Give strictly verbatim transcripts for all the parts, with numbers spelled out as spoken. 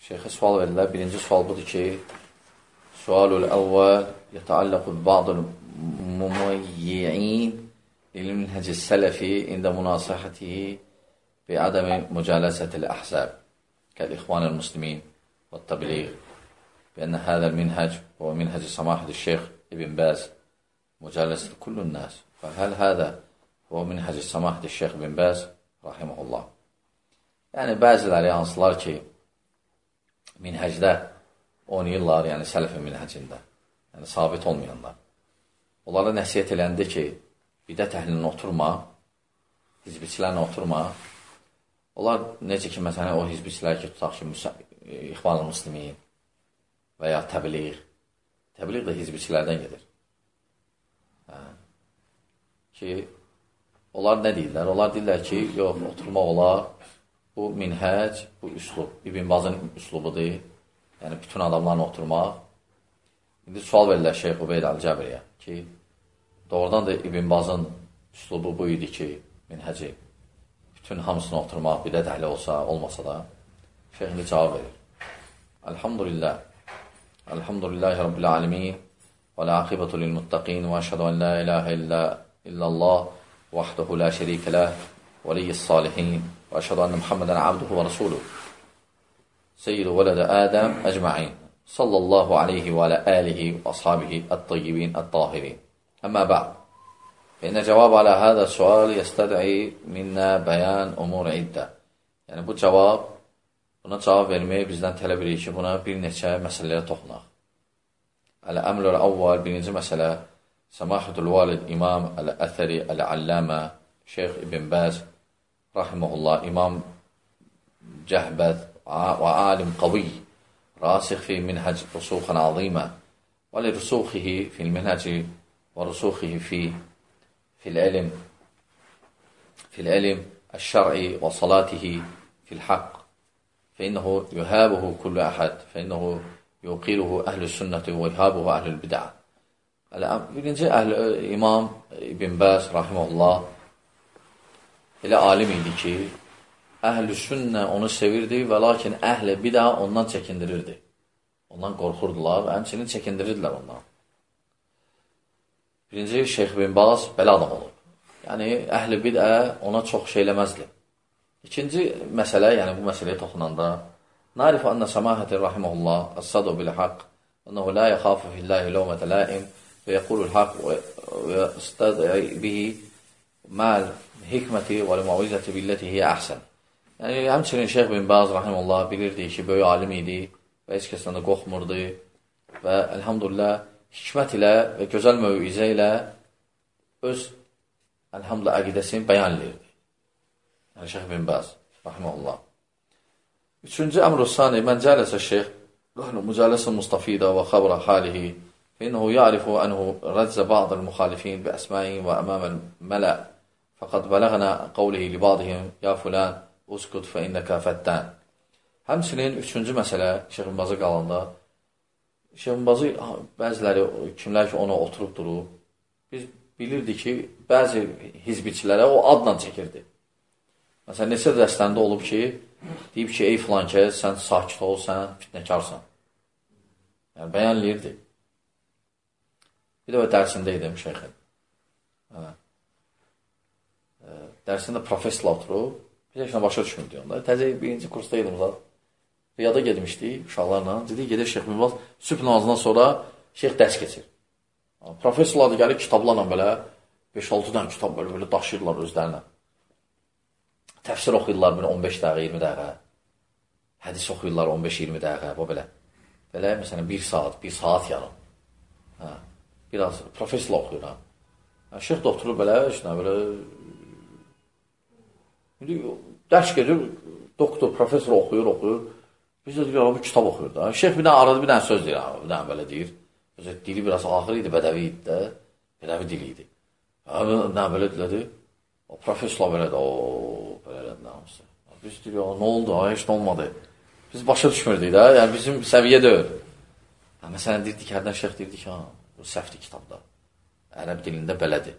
Şeyxə sual verirlər. Birinci sual budur ki, sualul əvvəl yətəalləqu ba'dul muməyyi'in ilminhəci sələfi ində münasihətihi bi ədəmi mücələsətil əhzəb kəl-İxvanil Müslimin və təbliğ bəyənə hədəl minhəc və minhəci samahədi şeyx İbn Bəz mücələsəti kullun nəs və həl hədə və minhəci samahədi şeyx İbn Bəz rahiməhullah. Yəni, bəziləri hansılar ki, minhəcdə oynayırlar, yəni sələfin minhəcində, yəni sabit olmayanlar. Onlara nəsiyyət eləndi ki, bidət əhlinin oturma, hizbiçilərin oturma. Onlar necə ki, məsələn, o hizbiçilər ki, tutaq ki, İxvanul Müslimin və ya təbliğ. Təbliğ də hizbiçilərdən gedir. Hə. Ki, onlar nə deyirlər? Onlar deyirlər ki, yox, oturmaq olar. Bu minhəc, bu üslub, İbn Bazın üslubudur. Yəni, bütün adamlarla oturmaq. İndi sual verirlər Şeyx Ubeyd Əl-Cəbriyə ki, doğrudan da İbn Bazın üslubu bu idi ki, minhəci, bütün hamısına oturmaq, bidət əhli olsa, olmasa da, Şeyx indi cavab verir. Elhamdülillah, Elhamdülillahi Rabbil alemin, və l-aqibətu lil-muttaqin, və əşhədu ən la ilahə illallah, vahdehu la şərikə ləh, vəliyyəs-salihin, və əşhədu ənə Muhammedən abduhu və rasuluhu. سيد ولد آدم أجمعين صلى الله عليه وعلى آله وأصحابه الطيبين الطاهرين. أما بعد فإن جواب على هذا السؤال يستدعي منا بيان أمور عدة. Yəni bu cavab, buna cavab verməyi bizdən tələb edir ki, buna bir neçə məsələlərə toxunaq. Əl-əmrül əvvəl, birinci məsələ, Səmahatul Valid İmam Əl-Əthəri Əl-Alləmə Şeyx İbn Bəz rahiməhullah, İmam Cəhbəd وعالم قوي راسخ في منهج رسوخا عظيما ولرسوخه في المنهج ورسوخه في في العلم في العلم الشرعي وصلاته في الحق فإنه يهابه كل أحد فإنه يوقره أهل السنة ويهابه أهل البدع. Birinci əhl, İmam İbn Bəz rahiməhullah elə alim idi ki, əhl-i sünnə onu sevirdi və lakin əhl-i bidə ondan çəkindirirdi. Ondan qorxurdular və həmçinin çəkindirirdilər ondan. Birinci, Şeyx bin Baz belə adam olub. Yəni, əhl-i bidə ona çox şey eləməzdi. İkinci məsələ, yəni bu məsələyə toxunanda, narif annə səmahəti rahiməhullah, əs-sadu bil-haqq, ənəhu la yəxafu fillahi ləvmətə laim və yəqulul haqq və istədəi bihi məl hikməti və l-mavizəti billəti hiyə əhsən. Yəni, həmçinin Şeyx bin Baz rahiməllah bilirdi ki, böyük alim idi və heç kəsdən də qorxmurdu və əlhamdülillah hikmət ilə və gözəl mövizə ilə öz əlhamdülillah əqidəsini bəyan edirdi. Yəni, Şeyx bin Baz rahiməllah. Üçüncü əmr-ı-sani, mən cələsə Şeyx mücələsə mustafidə və xəbra xalihi fəinəhu ya'rifu ənhu rəzzə ba'dəl müxalifin və əsməyin və əməməl mələ fəqad bələğənə qavlihi li ba'dihim ya fulan Uskut fə innəkə fətdən. Həmçinin üçüncü məsələ Şeyx bin Bazı qalanda, Şeyx bin Bazı bəziləri, kimlər ki ona oturub durub, biz bilirdi ki, bəzi hizbiçilərə o adla çəkirdi. Məsələn, neçə dəstəndə olub ki, deyib ki, ey filan kəs, sən sakit ol, sən fitnəkarsan. Yəni, bəyanləyirdi. Bir də o dərsində idim Şeyxin. Dərsində professorla oturub, bir yaşına başa düşmürdü onda. Təzə birinci kursda idim zat. Riyada gedmişdik uşaqlarla. Dedik, gedir Şeyx bin Baz, sübh namazından sonra Şeyx dərs keçir. Professorlar da gəlir kitablarla belə, beş-altı dənə kitab belə, belə daşıyırlar özlərinə. Təfsir oxuyurlar belə on beş dəqiqə, iyirmi dəqiqə. Hədis oxuyurlar on beş iyirmi dəqiqə, bu belə. Belə, məsələn, bir saat, bir saat yarım. Hə, biraz professorlar oxuyur. Hə. Şeyx də oturur belə, işinə belə, İndi dərs gedir, doktor, professor oxuyur, oxuyur. Biz də deyir, bu kitab oxuyur da. Şeyx bir dənə aradı, bir dənə söz deyir, bir dənə belə deyir. Dili biraz ağır idi, bədəvi idi də, bədəvi dili idi. Bir dənə belə dilədi, o professorla belə də, o, belə elədi, nə hamısı. Biz deyir, nə oldu, heç nə olmadı. Biz başa düşmürdük də, yəni bizim səviyyə deyil. Məsələn, deyirdik, hərdən Şeyx deyirdik, ha, bu səhvdir kitabda. Ərəb dilində belədir.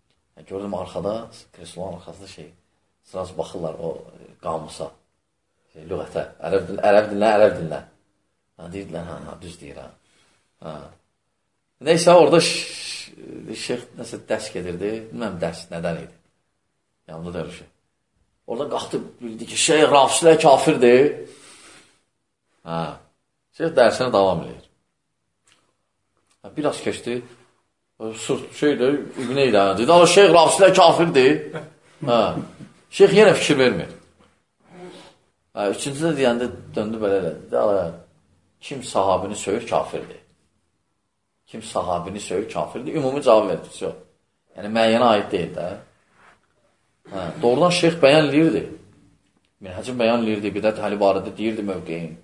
Gördüm, arxada, kreslonun arxasında şey, sırası baxırlar o qamusa. e, lüğətə, ərəb dilinə, ərəb dilinə, ərəb dilinə. Ha, deyirdilər, ha, ha, düz deyir, ha. ha. Neysə, orada şeyx nəsə dərs gedirdi, bilməm dərs nədən idi. Yanımda da öyle şey. Orada qalxdı, bildi ki, şeyx Rafislər kafirdir. Ha, şeyx dərsinə davam edir. Ha, biraz keçdi, şeydir, İbn-i İlhan dedi, ama şeyx Rafislər kafirdir. Ha, şeyx yenə fikir vermir. Ha, üçüncü də deyəndə döndü belə dedi, kim sahabini söyür, kafirdir. Kim sahabini söyür, kafirdir. Ümumi cavab verir, yox. Yəni, müəyyənə aid deyil də. Hə, doğrudan şeyx bəyan eləyirdi. Minhəcin bəyan eləyirdi, bidət həli barədə deyirdi mövqeyin.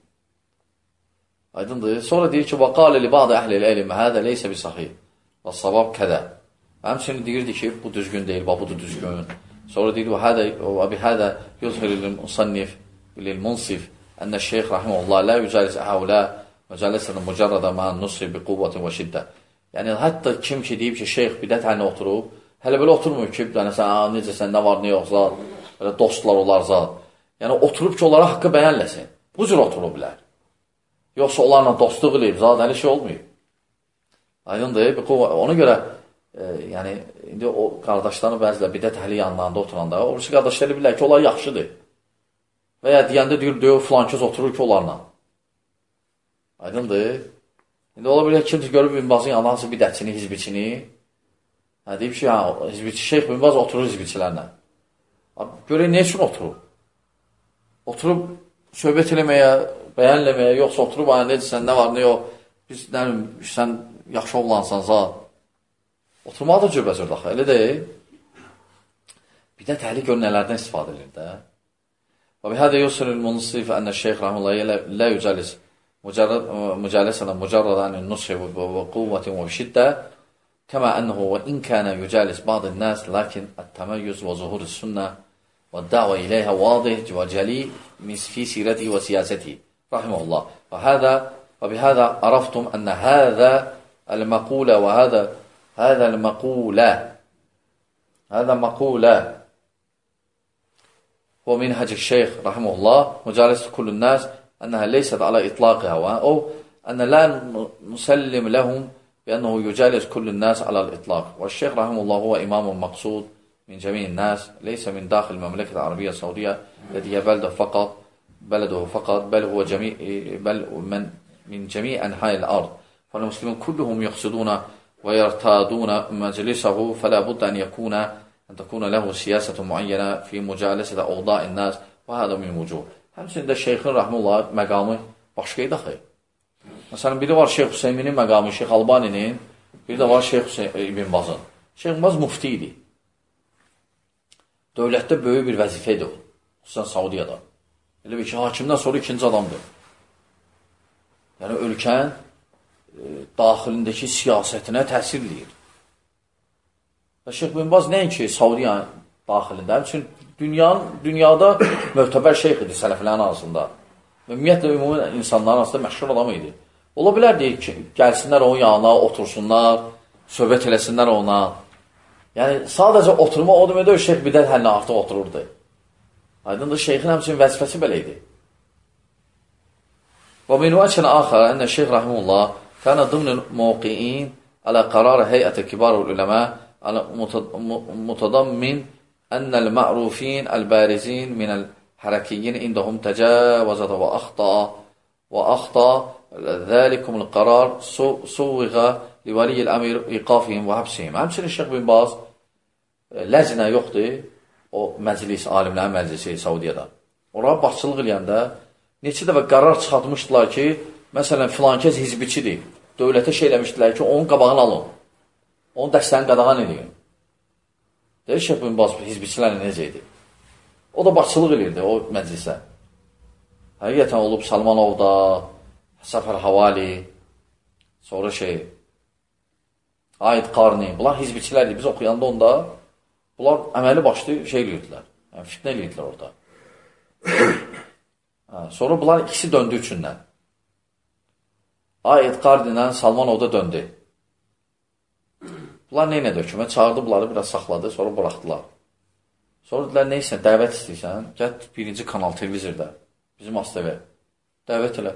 Aydındır. Sonra deyir ki, وَقَالِ لِبَعْدَ أَهْلِ الْعِلْمِ هَذَا لَيْسَ بِصَحِيٍ وَالصَّوَابُ كَذَا. Həmçinin deyirdi ki, bu düzgün deyil, bu da düzgün. Sonra deyir, وَبِهَذَا يُظْهِرِ لِلْمُصَنِّفِ لِلْمُنْصِفِ أَنَّ الشَّيْخ رَحِمَهُ اللّٰهِ لَا يُجَالِسَ هَوْلَا mücəlləsədən mücərrədə mən nusri bi quvvətin və şiddə. Yəni, hətta kim ki deyib ki, şeyx bidət həlinə oturub, hələ belə oturmur ki, yəni, sən, necə sən, nə var, nə yox, zat, belə dostlar olar, zat. Yəni, oturub ki, onlara haqqı bəyənləsin. Bu cür oturub bilər. Yoxsa onlarla dostluq eləyib, zat, hələ şey olmayıb. Aydındır, ona görə, e, yəni, indi o qardaşlarını bəzilə bidət həli yanlarında oturanda, orası qardaşları bilər ki, onlar yaxşıdır. Və ya deyəndə deyir, deyir, filan kəs oturur ki, onlarla. Aydındır. İndi ola bilir, kimsə görüb Binbazın yanında hansı bidətçini, hizbiçini. Hə, deyib ki, hə, hizbiçi, şeyx Binbaz oturur hizbiçilərlə. Görək, nə üçün oturub? Oturub söhbət eləməyə, bəyənləməyə, yoxsa oturub, hə, necəsən, nə var, nə yox, biz, nə bilim, sən yaxşı oğlansan, zat. Oturmağa da cürbəcür daxı, elə deyil. Bidət əhli gör nələrdən istifadə edir də. Və bihədə yusrul munsif ənə şeyx rahmetullahi lə yücəlis مجالسة مجرد عن النصح وقوة وشدة كما أنه وإن كان يجالس بعض الناس لكن التميز وظهور السنة والدعوة إليها واضح وجلي في سيرته وسياسته رحمه الله وهذا وبهذا عرفتم أن هذا المقولة وهذا هذا المقولة هذا مقولة هو منهج الشيخ رحمه الله مجالسة كل الناس أنها ليست على إطلاقها أو أن لا نسلم لهم بأنه يجالس كل الناس على الإطلاق والشيخ رحمه الله هو إمام مقصود من جميع الناس ليس من داخل المملكة العربية السعودية التي هي بلده فقط بلده فقط بل هو جميع بل من من جميع أنحاء الأرض فالمسلمون كلهم يقصدون ويرتادون مجلسه فلا بد أن يكون أن تكون له سياسة معينة في مجالسة أوضاع الناس وهذا من وجوه. Həmçində şeyxin rəhməllah məqamı başqa idi axı. Məsələn, biri var Şeyx Hüseyminin məqamı, Şeyx Albaninin, biri də var Şeyx İbn Bazın. Şeyx İbn Baz mufti idi. Dövlətdə böyük bir vəzifə idi o, xüsusən Saudiyada. Elə bir ki, hakimdən sonra ikinci adamdır. Yəni, ölkən e, daxilindəki siyasətinə təsir edir. Və Şeyx İbn Baz nəinki Saudiyanın daxilində, həmçinin Dünyanın, dünyada möhtəbər şeyx idi sələflərin arasında. Ümumiyyətlə, ümumi insanların arasında məşhur adam idi. Ola bilər deyik ki, gəlsinlər onun yanına, otursunlar, söhbət eləsinlər ona. Yəni, sadəcə oturma o deməkdə o şeyx bidət həlinə artıq otururdu. Aydındır, şeyxin həmçinin vəzifəsi belə idi. Və min vəçin axar, ənə şeyx rahimullah kənə dımnın mövqiin alə qararı heyətə kibarul uləmə alə mutadammin أن المعروفين البارزين من الحركيين عندهم تجاوزت وأخطأ وأخطأ ذلكم القرار صوغ لولي الأمر إيقافهم وحبسهم. Həmçinin Şeyx bin Baz ləzinə yoxdur, o məclis, alimlərin məclisi Saudiyada. Oraya başçılıq eləyəndə neçə dəfə qərar çıxartmışdılar ki, məsələn, filankəs hizbiçidir. Dövlətə şey eləmişdilər ki, onun qabağını alın. Onun dəstəni qadağan edin. Deyir, Şeyx bin Baz hizbiçilərlə necə idi? O da başçılıq edirdi o məclisə. Həqiqətən olub Salmanovda, Səfər Havali, sonra şey, Aid Qarni, bunlar hizbiçilərdir. Biz oxuyanda onda, bunlar əməli başlı şey eləyirdilər. Yəni, fitnə eləyirdilər orada. Hə, sonra bunlar ikisi döndü üçündən. Aid Qarni ilə Salmanovda döndü. Bunlar neynədir? Hökumət çağırdı, bunları biraz saxladı, sonra buraxdılar. Sonra dedilər, neysən, dəvət istəyirsən, gəl birinci kanal televizorda bizim Astəvə. Dəvət elə.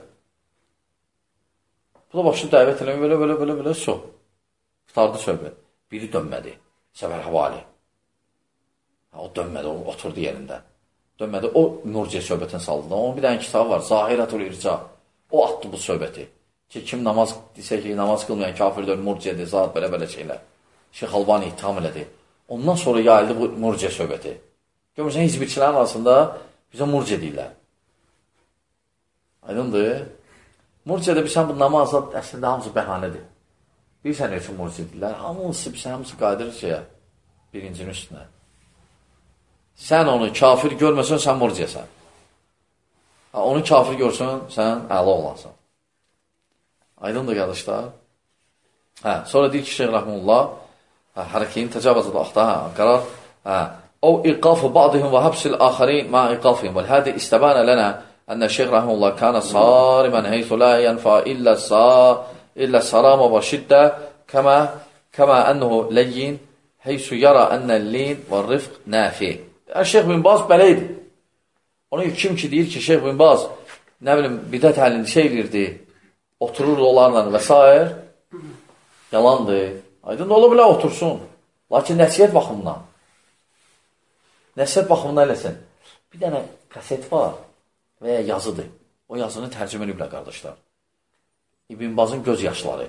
Bu da başlı dəvət eləmə, belə, belə, belə, belə, so. Qutardı söhbət. Biri dönmədi. Səfər Havali. O dönmədi, o oturdu yerində. Dönmədi, o Murciə söhbətini saldı. Onun bir dənə kitabı var, Zahirətul İrca. O atdı bu söhbəti. Ki, kim namaz, desə ki, namaz qılmayan kafirdir, Murciədir, zat, belə-belə şeylər. Şeyx Albani ittiham elədi. Ondan sonra yayıldı bu Murciə söhbəti. Görmürsən, hizbçilərin arasında bizə Murciə deyirlər. Aydındır. Murciədə bilsən, bu namazda əslində hamısı bəhanədir. Bilsən, nə üçün Murciə deyirlər? Hamısı, bilsən, hamısı qaydır şeyə, birincinin üstünə. Sən onu kafir görməsən, sən Murciəsən. Onu kafir görsən, sən əla olansan. Aydındır, qardaşlar. Hə, sonra deyir ki, Şeyh Rəhmullah, hərəkeyin təcavüzədə axta, hə, qərar, hə, o iqafı ba'dihim və həbsil axarin ma iqafihim. Və hədə istəbənə lənə ənə Şeyh Rəhmullah kənə sarimən heythu la yənfə illə sa, illə sarama və şiddə kəmə, kəmə ənəhu ləyyin heysu yara ənəl-lin və rifq nəfi. Şeyh bin Baz belə idi. Onun kim ki deyir ki, Şeyh bin Baz, nə bilim, bidət əlini şey edirdi, otururdu onlarla və s. Yalandır. Aydın da ola bilər otursun. Lakin nəsiyyət baxımından. Nəsiyyət baxımından eləsin. Bir dənə kaset var və ya yazıdır. O yazını tərcümə ediblər, qardaşlar. İbn Bazın göz yaşları.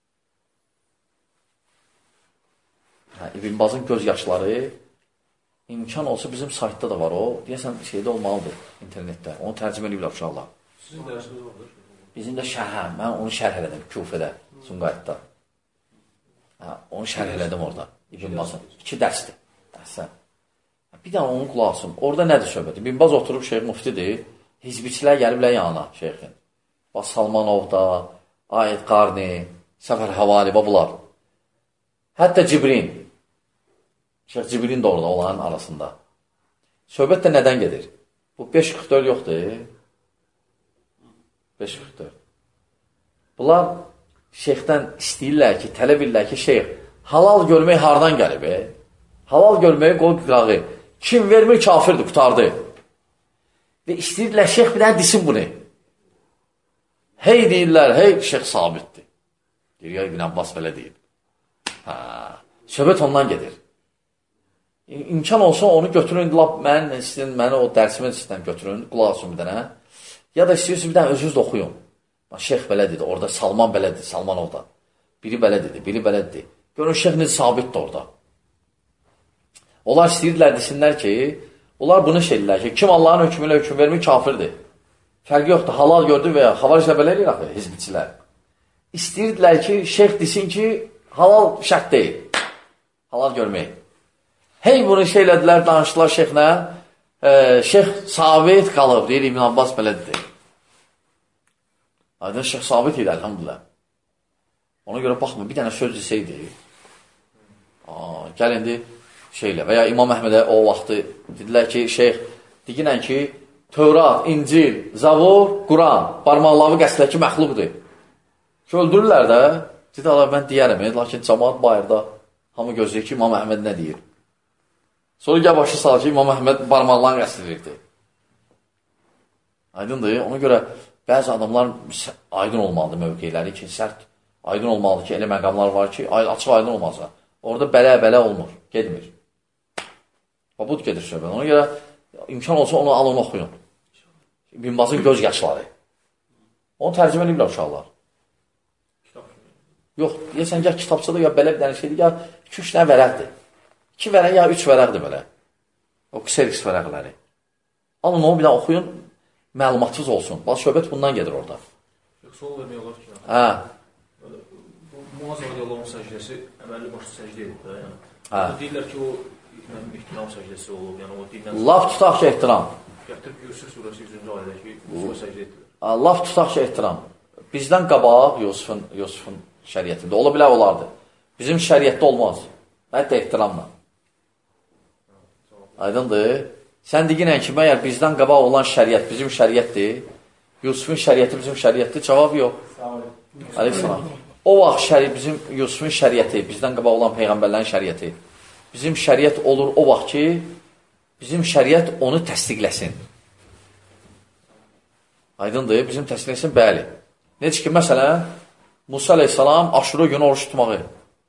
Hə, İbn Bazın göz yaşları imkan olsa bizim saytda da var o. Deyəsən, şeydə olmalıdır internetdə. Onu tərcümə ediblər uşaqlar. Sizin dərsiniz vardır? Bizim də şərh, mən onu şərh elədim Küfədə, Sumqayıtda. Hə, onu şərh elədim orada. İbn Bazın. İki dərsdir. Dərsən. Bir dənə onun qulaq asın. Orada nədir söhbəti? İbn Baz oturub Şeyh Muftidir. Hizbiçilər gəliblər yanına Şeyxin. Bas Salmanovda, Ayət Qarni, Səfər Havali və bunlar. Hətta Cibrin. Şeyx Cibrin də orada onların arasında. Söhbət də nədən gedir? Bu beş qırx dörd yoxdur. beş qırx dörd. Bunlar şeyxdən istəyirlər ki, tələb edirlər ki, şeyx, halal görmək hardan gəlib? E? Halal görməyi qoy qırağı. Kim vermir, kafirdir, qutardı. Və istəyirlər, şeyx bir dənə desin bunu. Hey deyirlər, hey, şeyx sabitdir. Deyir, ya, İbn Abbas belə deyir. Hə, söhbət ondan gedir. İmkan olsa onu götürün, lap mən istəyin, məni o dərsimə istəyən götürün, qulaq olsun bir dənə. Ya da istəyirsiniz, bir dənə özünüz də oxuyun. Şeyx belə dedi, orada Salman belə dedi, Salmanovda. Biri belə dedi, biri belə dedi. Görün, şeyx necə sabitdir orada. Onlar istəyirdilər, desinlər ki, onlar bunu şeydirlər ki, kim Allahın hökmüyle hökm vermir, kafirdir. Fərqi yoxdur, halal gördü və ya xavaricə belə eləyir axı, hizbçilər. İstəyirdilər ki, şeyx desin ki, halal şərt deyil. Halal görmək. Hey bunu şeylədilər, danışdılar şeyxlə. E, şeyx sabit qalıb, deyir İbn Abbas belə dedi. Aydın şeyx sabit idi, əlhamdülillah. Ona görə baxma, bir dənə söz desəydi. Aa, gəl indi şeylə. Və ya İmam Əhmədə o vaxtı dedilər ki, şeyx, deyinən ki, Tövrat, İncil, Zavur, Quran, barmaqlavı qəsdəki məxluqdur. Ki, öldürürlər də. Dedi, Allah, mən deyərəm, lakin cəmaat bayırda hamı gözləyir ki, İmam Əhməd nə deyir. Sonra gəl başı sal ki, İmam Əhməd barmaqlarını qəsdirirdi. Aydındır. Ona görə bəzi adamlar aydın olmalıdır mövqeyləri ki, sərt aydın olmalıdır ki, elə məqamlar var ki, açıq aydın olmazsa. Orada bələ-bələ olmur, gedmir. Və bu gedir söhbət. Ona görə imkan olsa onu alın, oxuyun. İbn Bazın göz yaşları. Onu tərcümə ediblər uşaqlar. Yox, deyəsən, ya kitabçada, ya belə bir dənə şeydir, ya iki üç dənə vərəqdir. iki vərəq, ya üç vərəqdir belə. O Xerox vərəqləri. Alın, onu bir dənə oxuyun, məlumatınız olsun. Bax, söhbət bundan gedir orada. Yox, sual vermək olar ki, hə. Muaz radiyallahu səcdəsi əməlli başlı səcdə edib də, yəni. Hə. Deyirlər ki, o ihtiram səcdəsi olub, yəni o dindən... Laf tutaq ki, ehtiram. Gətirib Yusuf surəsi yüzüncü ayədəki Yusuf'a səcdə edilir. Laf tutaq ki, ehtiram. Bizdən qabaq Yusufun, Yusufun şəriətində. Ola bilər olardı. Bizim şəriətdə olmaz. Hətta ehtiramla. Aydındır. Sən deyinən ki, məyər bizdən qabaq olan şəriət bizim şəriətdir. Yusufun şəriəti bizim şəriətdir. Cavab yox. Əleyhissalam. O vaxt şəri, bizim Yusufun şəriəti, bizdən qabaq olan peyğəmbərlərin şəriəti. Bizim şəriət olur o vaxt ki, bizim şəriət onu təsdiqləsin. Aydındır, bizim təsdiq etsin, bəli. Necə ki, məsələn, Musa əleyhissalam Aşura günü oruç tutmağı.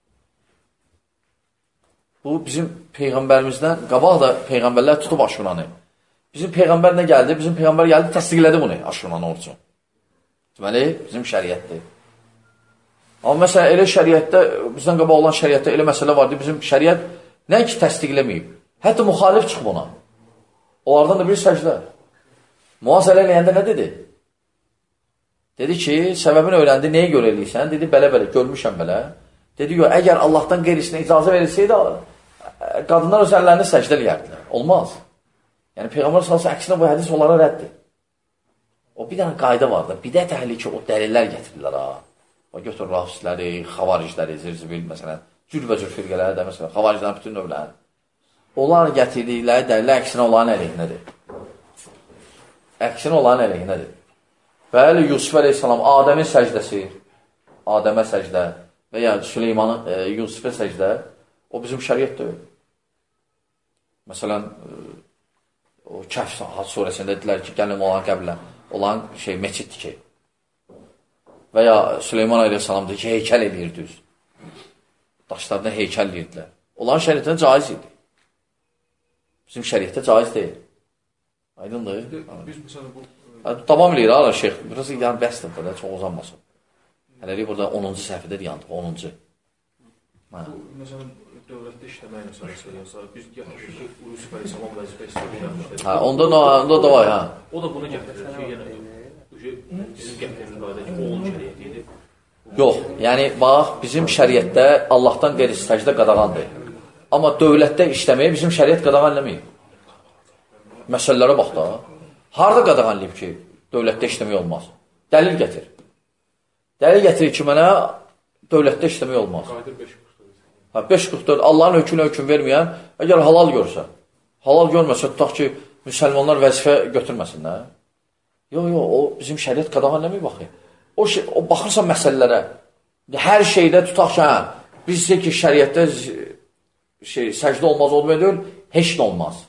Bu, bizim Peyğəmbərimizdən, qabaq da Peyğəmbərlər tutub Aşuranı. Bizim Peyğəmbər nə gəldi? Bizim Peyğəmbər gəldi, təsdiqlədi bunu, Aşuranın orucu. Deməli, bizim şəriətdir. Amma məsələn, elə şəriətdə, bizdən qabaq olan şəriətdə elə məsələ vardı, bizim şəriət nə ki təsdiqləməyib, hətta müxalif çıxıb ona. Onlardan da bir səcdə. Muaz ələ eləyəndə nə dedi? Dedi ki, səbəbini öyrəndi, nəyə görə eləyirsən? Dedi, belə-belə, görmüşəm belə. Dedi, yox, əgər Allahdan qeyrisinə icazə verilsəydi, qadınlar öz əllərini səcdə eləyərdilər. Olmaz. Yəni, Peyğəmbər sallallahu əksinə bu hədis onlara rəddir. O, bir dənə qayda var da, bidət əhli ki, o dəlillər gətirirlər, ha. O, götür rafisləri, xavaricləri, zirzibil, məsələn, cürbəcür firqələri də, məsələn, xavariclərin bütün növləri. Onlar gətirdikləri dəlillər əksinə olan əleyhinədir. Əksinə olan əleyhinədir. Bəli, Yusuf əleyhissalam, Adəmin səcdəsi, Adəmə səcdə və ya Süleymanın, e, Yusufə səcdə, o bizim şəriət deyil. Məsələn, e, o Kəhf surəsində dedilər ki, gəlin olan qəblə, olan şey, meçiddir ki. Və ya Süleyman əleyhissalamdır ki, heykəl edirdi. Daşlardan heykəl edirdilər. Onların şəriətində caiz idi. Bizim şəriətdə caiz deyil. Aydındır? Biz məsələn bu... Davam edir, ala şeyx. Burası yəni bəsdir burada, çox uzanmasın. Hələlik burada onuncu səhvədə yandık, onuncu. Məsələn, dövlətdə işləmək məsələsi, yoxsa biz gətirir ki, Yusuf əleyhissalam vəzifə istəyir. Hə, onda da var, hə. O da bunu gətirir ki, yəni, bizim gətirir qayda ki, o onun şəriyyəti idi. Yox, yəni, bax, bizim şəriyyətdə Allahdan qeyri səcdə qadağandır. Amma dövlətdə işləməyə bizim şəriyyət qadağan eləməyib. Məsələlərə bax da, harada qadağanlayıb ki, dövlətdə işləmək olmaz? Dəlil gətir. Dəlil gətirir ki, mənə dövlətdə işləmək olmaz. beş qırx dörd, Allahın hökmünə hökm verməyən, əgər halal görsə, halal görməsə, tutaq ki, müsəlmanlar vəzifə götürməsinlər. Yox, yox, o bizim şəriət qadağanlamıyıq, baxı. O, şey, o baxırsan məsələlərə, hər şeydə tutaq ki, hə, biz deyək ki, şəriətdə şey, səcdə olmaz, olmaya deyil, heç nə olmaz.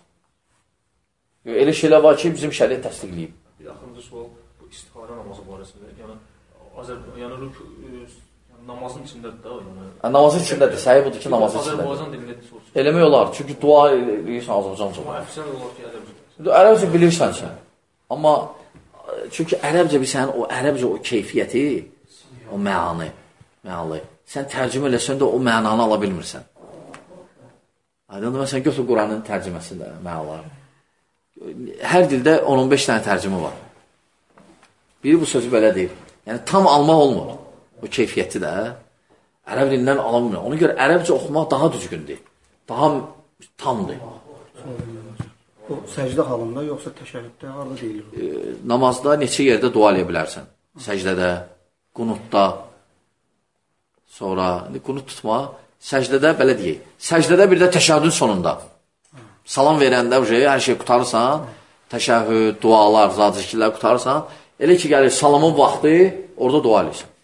Elə şeylər var ki, bizim şəriət təsdiqləyib. Bir axırıncı sual, bu istixarə namazı barəsində, yəni, Azər, yəni, rük, yəni namazın içindədir da, yəni. Namazın içindədir, səhih budur ki, namazın içindədir. Azərbaycan dilində sorsun. Eləmək olar, çünki dua edirsən Azərbaycanca. Amma əfsən olar ki, ədəbcə. Ərəbcə bilirsən sən. Amma, çünki ərəbcə bir sənin o ərəbcə o keyfiyyəti, o məanı, məanı, sən tərcümə eləsən də o mənanı ala bilmirsən. Aydındır, məsələn, götür Quranın tərcüməsində mənaları. Hər dildə on on beş dənə tərcümə var. Biri bu sözü belə deyir. Yəni, tam almaq olmur. O keyfiyyəti də ərəb dilindən ala bilmir. Ona görə ərəbcə oxumaq daha düzgündür. Daha tamdır. O səcdə halında, yoxsa təşəhhüddə, harada deyilir? E, namazda neçə yerdə dua eləyə bilərsən? Səcdədə, qunutda, sonra qunut tutma, səcdədə belə deyək. Səcdədə bir də təşəhhüdün sonunda. Salam verəndə hər şey qutarırsan, təşəhhüd, dualar, zat zikirlər qutarırsan, elə ki, gəlir salamın vaxtı, orada dua edirsən.